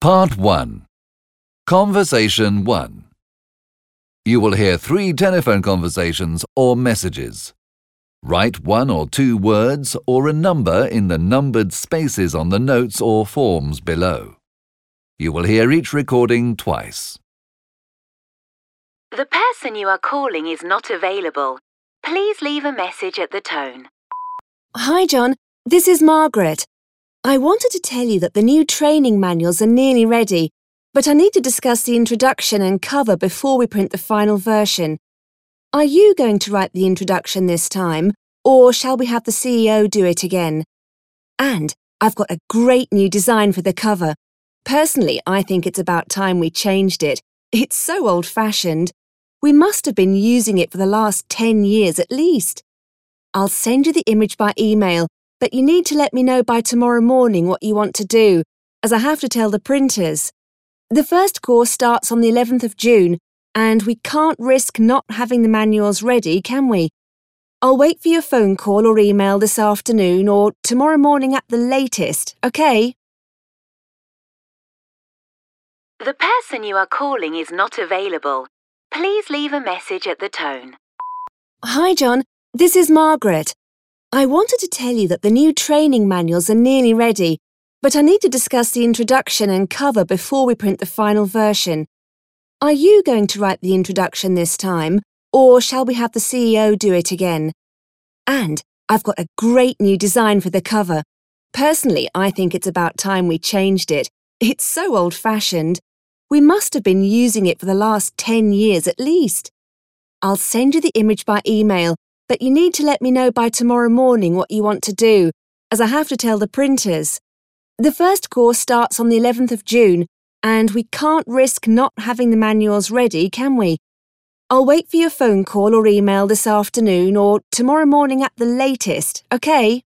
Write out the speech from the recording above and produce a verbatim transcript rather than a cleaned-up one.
Part one. Conversation one. You will hear three telephone conversations or messages. Write one or two words or a number in the numbered spaces on the notes or forms below. You will hear each recording twice. The person you are calling is not available. Please leave a message at the tone. Hi, John. This is Margaret. I wanted to tell you that the new training manuals are nearly ready, but I need to discuss the introduction and cover before we print the final version. Are you going to write the introduction this time, or shall we have the C E O do it again? And I've got a great new design for the cover. Personally, I think it's about time we changed it. It's so old-fashioned. We must have been using it for the last ten years at least. I'll send you the image by email, but you need to let me know by tomorrow morning what you want to do, as I have to tell the printers. The first course starts on the eleventh of June, and we can't risk not having the manuals ready, can we? I'll wait for your phone call or email this afternoon or tomorrow morning at the latest, okay? The person you are calling is not available. Please leave a message at the tone. Hi, John. This is Margaret. I wanted to tell you that the new training manuals are nearly ready, but I need to discuss the introduction and cover before we print the final version. Are you going to write the introduction this time, or shall we have the C E O do it again? And I've got a great new design for the cover. Personally, I think it's about time we changed it. It's so old-fashioned. We must have been using it for the last ten years at least. I'll send you the image by email, but you need to let me know by tomorrow morning what you want to do, as I have to tell the printers. The first course starts on the eleventh of June, and we can't risk not having the manuals ready, can we? I'll wait for your phone call or email this afternoon or tomorrow morning at the latest, okay?